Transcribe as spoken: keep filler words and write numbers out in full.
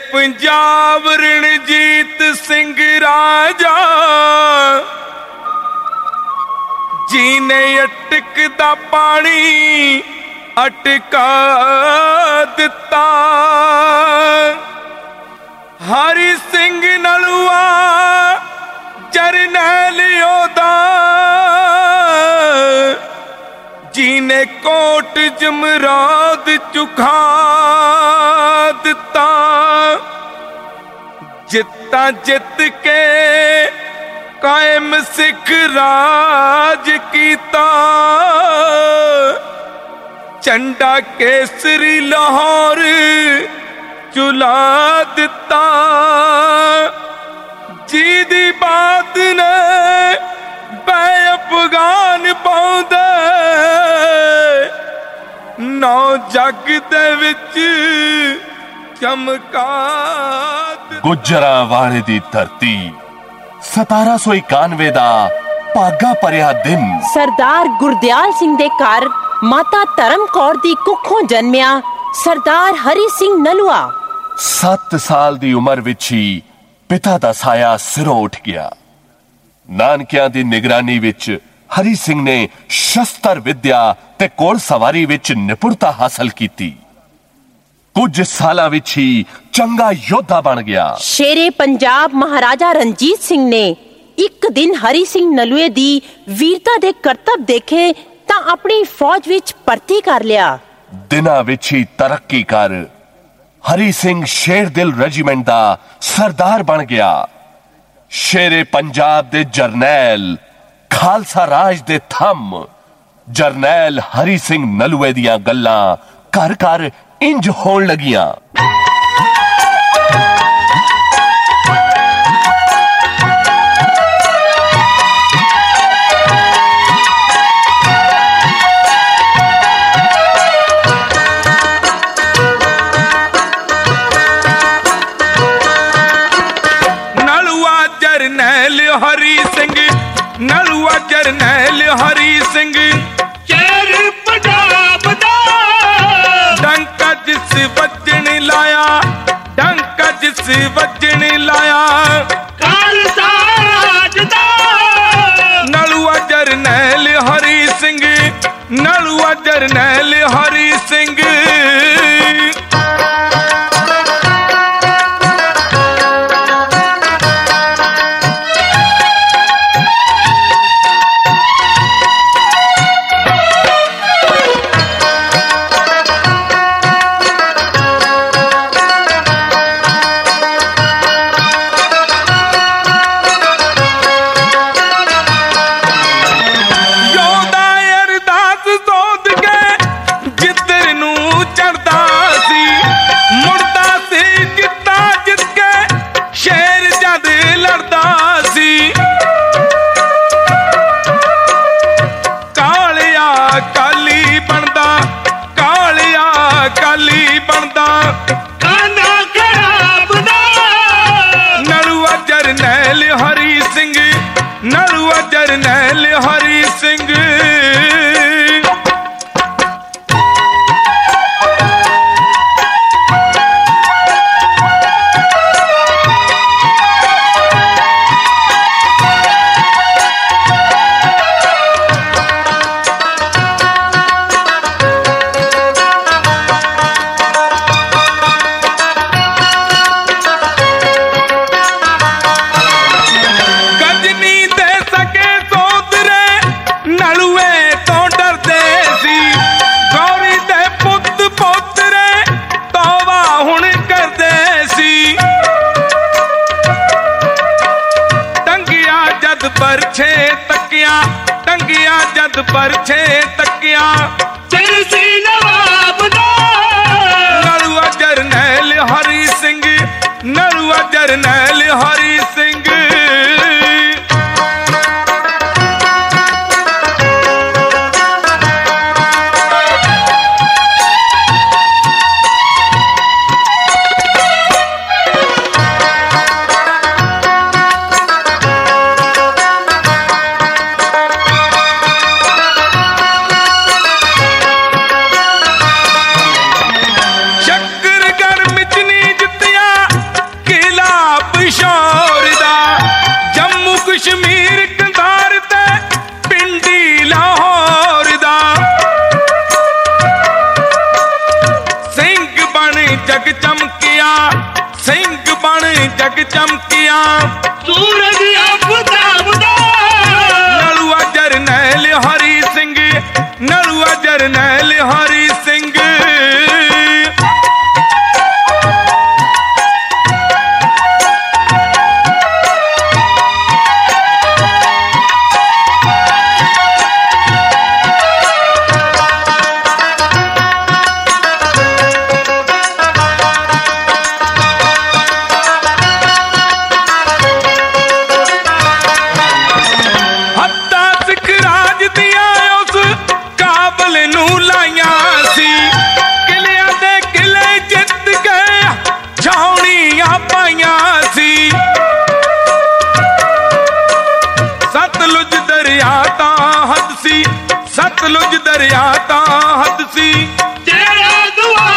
पंजाब रणजीत सिंह राजा जिने अटकदा पानी अटका दिता। हरि सिंह नलुआ जरनैल योधा जिने कोट जमराद चुखा दिता। जिता जित के कायम सिख राज कीता। झंडा केसरी लाहौर चुला दिता। जी दी बात ने बै अफगान पाउंदे नौ जग दे विच चमका। गुजरांवाले दी धरती सतारा सौ इक्यानवे दा भागा भरिया दिन। सरदार गुरदयाल सिंह दे घर माता धर्म कौर दी कुखों जन्मिया सरदार हरि सिंह नलुआ। सत्त साल दी उम्र विच ही पिता दा साया सिरों उठ गया। नानकियां दी निगरानी विच हरि सिंह ने शस्त्र विद्या ते घोड़ सवारी विच निपुणता हासिल कीती। कुछ सालां विच ही चंगा योद्धा बन गया। शेरे पंजाब महाराजा रणजीत सिंह ने एक दिन हरि सिंह नलुए दी वीरता दे करतब देखे तां अपनी फौज विच भर्ती कर लिया। दिनां विच ही तरक्की कर हरि सिंह शेर दिल रेजिमेंट दा सरदार बन गया। शेरे पंजाब दे जरनैल खालसा राज दे थम जरनैल हरि सिंह नलुए दियां गल्लां घर घर इंज होण लगियां। नलुआ जरनैल हरि सिंह नलुआ जरनैल हरि सिंह शेर पंजाब दा। डंका जिस वजन लाया डंका जिस वजन लाया खालसा राज दा। नलुआ जरनैल हरि सिंह नलुआ जरनैल हरि सिंह। नलुआ जरनैल हरि सिंह। परछे तकिया टंगिया जद परछे तकिया सिरसी नवाब दा। नलुआ जरनैल हरि सिंह नलुआ जरनैल हरि सिंह। ਛਾਉਂਦੀਆਂ ਸੂਰਜ ਆਫਤਾਬ ਦਾ। ਨਲੂਆ ਜਰਨੈਲ ਹਰੀ ਸਿੰਘ, ਨਲੂਆ ਜਰਨੈਲ ਹਰੀ ਸਿੰਘ। ਸਤਲੁਜ ਦਰਿਆ ਤਾਂ ਹੱਦ ਸੀ, ਤੇਰਾ ਦੁਆ